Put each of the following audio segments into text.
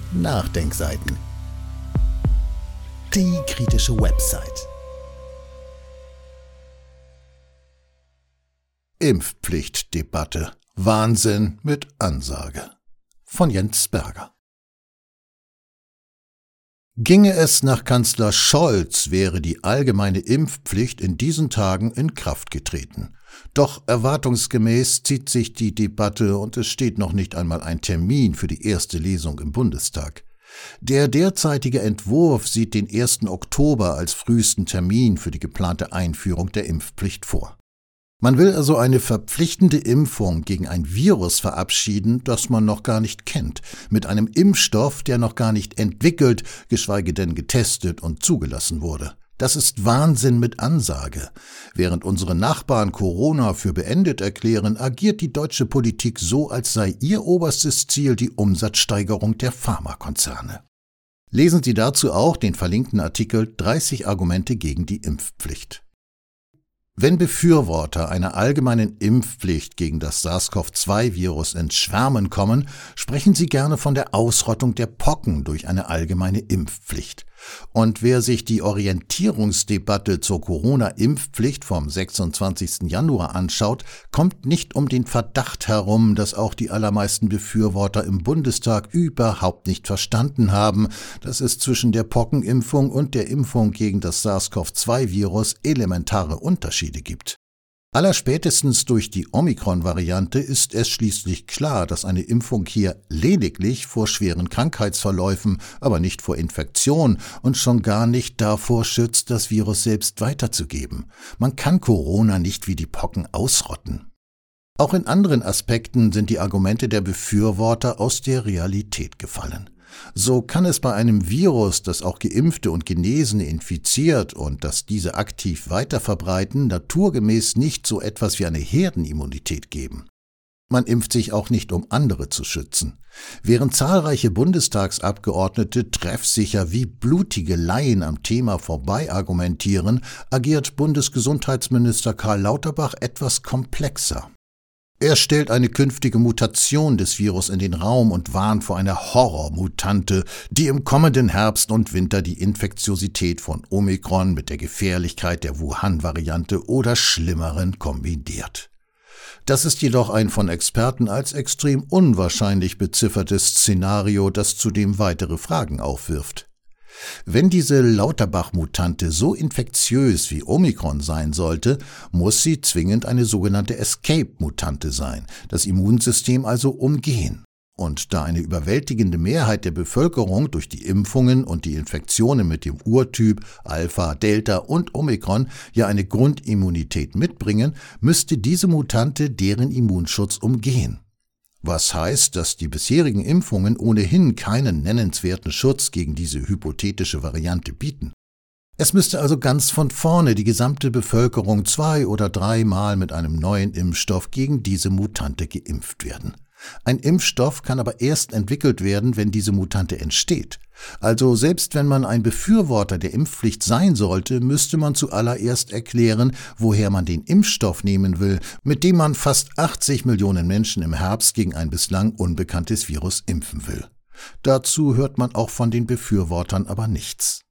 Nachdenkseiten. Die kritische Website. Impfpflichtdebatte. Wahnsinn mit Ansage. Von Jens Berger. Ginge es nach Kanzler Scholz, wäre die allgemeine Impfpflicht in diesen Tagen in Kraft getreten. Doch erwartungsgemäß zieht sich die Debatte und es steht noch nicht einmal ein Termin für die erste Lesung im Bundestag. Der derzeitige Entwurf sieht den 1. Oktober als frühesten Termin für die geplante Einführung der Impfpflicht vor. Man will also eine verpflichtende Impfung gegen ein Virus verabschieden, das man noch gar nicht kennt, mit einem Impfstoff, der noch gar nicht entwickelt, geschweige denn getestet und zugelassen wurde. Das ist Wahnsinn mit Ansage. Während unsere Nachbarn Corona für beendet erklären, agiert die deutsche Politik so, als sei ihr oberstes Ziel die Umsatzsteigerung der Pharmakonzerne. Lesen Sie dazu auch den verlinkten Artikel 30 Argumente gegen die Impfpflicht. Wenn Befürworter einer allgemeinen Impfpflicht gegen das SARS-CoV-2-Virus ins Schwärmen kommen, sprechen sie gerne von der Ausrottung der Pocken durch eine allgemeine Impfpflicht. Und wer sich die Orientierungsdebatte zur Corona-Impfpflicht vom 26. Januar anschaut, kommt nicht um den Verdacht herum, dass auch die allermeisten Befürworter im Bundestag überhaupt nicht verstanden haben, dass es zwischen der Pockenimpfung und der Impfung gegen das SARS-CoV-2-Virus elementare Unterschiede gibt. Allerspätestens durch die Omikron-Variante ist es schließlich klar, dass eine Impfung hier lediglich vor schweren Krankheitsverläufen, aber nicht vor Infektion und schon gar nicht davor schützt, das Virus selbst weiterzugeben. Man kann Corona nicht wie die Pocken ausrotten. Auch in anderen Aspekten sind die Argumente der Befürworter aus der Realität gefallen. So kann es bei einem Virus, das auch Geimpfte und Genesene infiziert und das diese aktiv weiterverbreiten, naturgemäß nicht so etwas wie eine Herdenimmunität geben. Man impft sich auch nicht, um andere zu schützen. Während zahlreiche Bundestagsabgeordnete treffsicher wie blutige Laien am Thema vorbei argumentieren, agiert Bundesgesundheitsminister Karl Lauterbach etwas komplexer. Er stellt eine künftige Mutation des Virus in den Raum und warnt vor einer Horrormutante, die im kommenden Herbst und Winter die Infektiosität von Omikron mit der Gefährlichkeit der Wuhan-Variante oder schlimmeren kombiniert. Das ist jedoch ein von Experten als extrem unwahrscheinlich beziffertes Szenario, das zudem weitere Fragen aufwirft. Wenn diese Lauterbach-Mutante so infektiös wie Omikron sein sollte, muss sie zwingend eine sogenannte Escape-Mutante sein, das Immunsystem also umgehen. Und da eine überwältigende Mehrheit der Bevölkerung durch die Impfungen und die Infektionen mit dem Urtyp Alpha, Delta und Omikron ja eine Grundimmunität mitbringen, müsste diese Mutante deren Immunschutz umgehen. Was heißt, dass die bisherigen Impfungen ohnehin keinen nennenswerten Schutz gegen diese hypothetische Variante bieten. Es müsste also ganz von vorne die gesamte Bevölkerung 2- oder 3-mal mit einem neuen Impfstoff gegen diese Mutante geimpft werden. Ein Impfstoff kann aber erst entwickelt werden, wenn diese Mutante entsteht. Also selbst wenn man ein Befürworter der Impfpflicht sein sollte, müsste man zuallererst erklären, woher man den Impfstoff nehmen will, mit dem man fast 80 Millionen Menschen im Herbst gegen ein bislang unbekanntes Virus impfen will. Dazu hört man auch von den Befürwortern aber nichts.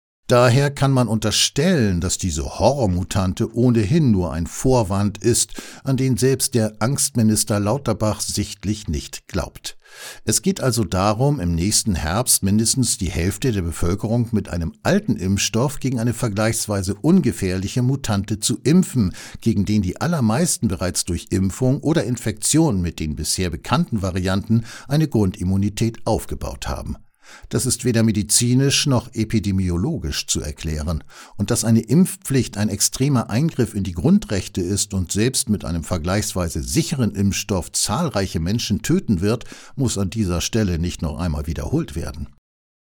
Daher kann man unterstellen, dass diese Horrormutante ohnehin nur ein Vorwand ist, an den selbst der Angstminister Lauterbach sichtlich nicht glaubt. Es geht also darum, im nächsten Herbst mindestens die Hälfte der Bevölkerung mit einem alten Impfstoff gegen eine vergleichsweise ungefährliche Mutante zu impfen, gegen den die allermeisten bereits durch Impfung oder Infektion mit den bisher bekannten Varianten eine Grundimmunität aufgebaut haben. Das ist weder medizinisch noch epidemiologisch zu erklären. Und dass eine Impfpflicht ein extremer Eingriff in die Grundrechte ist und selbst mit einem vergleichsweise sicheren Impfstoff zahlreiche Menschen töten wird, muss an dieser Stelle nicht noch einmal wiederholt werden.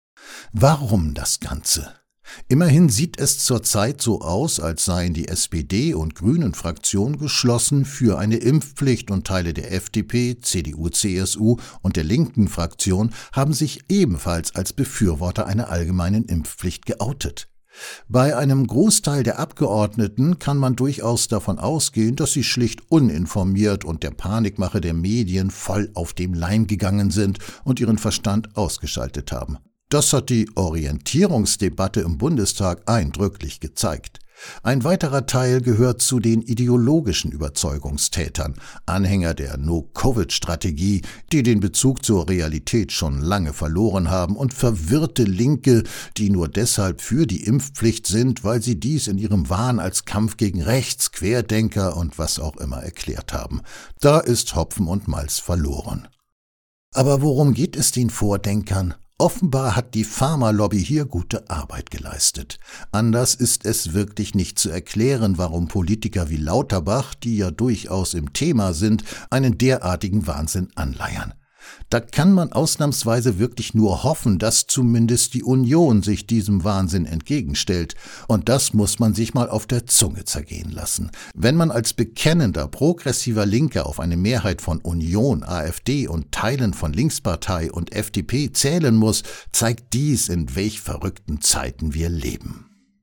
Warum das Ganze? Immerhin sieht es zurzeit so aus, als seien die SPD- und Grünen-Fraktionen geschlossen für eine Impfpflicht und Teile der FDP, CDU, CSU und der linken Fraktion haben sich ebenfalls als Befürworter einer allgemeinen Impfpflicht geoutet. Bei einem Großteil der Abgeordneten kann man durchaus davon ausgehen, dass sie schlicht uninformiert und der Panikmache der Medien voll auf den Leim gegangen sind und ihren Verstand ausgeschaltet haben. Das hat die Orientierungsdebatte im Bundestag eindrücklich gezeigt. Ein weiterer Teil gehört zu den ideologischen Überzeugungstätern, Anhänger der No-Covid-Strategie, die den Bezug zur Realität schon lange verloren haben, und verwirrte Linke, die nur deshalb für die Impfpflicht sind, weil sie dies in ihrem Wahn als Kampf gegen Rechts, Querdenker und was auch immer erklärt haben. Da ist Hopfen und Malz verloren. Aber worum geht es den Vordenkern? Offenbar hat die Pharmalobby hier gute Arbeit geleistet. Anders ist es wirklich nicht zu erklären, warum Politiker wie Lauterbach, die ja durchaus im Thema sind, einen derartigen Wahnsinn anleiern. Da kann man ausnahmsweise wirklich nur hoffen, dass zumindest die Union sich diesem Wahnsinn entgegenstellt. Und das muss man sich mal auf der Zunge zergehen lassen. Wenn man als bekennender, progressiver Linker auf eine Mehrheit von Union, AfD und Teilen von Linkspartei und FDP zählen muss, zeigt dies, in welch verrückten Zeiten wir leben.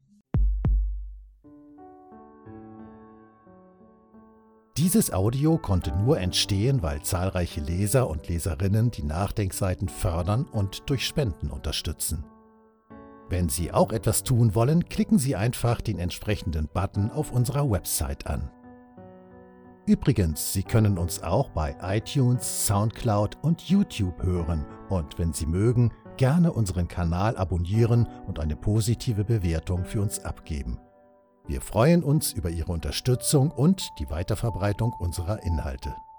Dieses Audio konnte nur entstehen, weil zahlreiche Leser und Leserinnen die Nachdenkseiten fördern und durch Spenden unterstützen. Wenn Sie auch etwas tun wollen, klicken Sie einfach den entsprechenden Button auf unserer Website an. Übrigens, Sie können uns auch bei iTunes, Soundcloud und YouTube hören und wenn Sie mögen, gerne unseren Kanal abonnieren und eine positive Bewertung für uns abgeben. Wir freuen uns über Ihre Unterstützung und die Weiterverbreitung unserer Inhalte.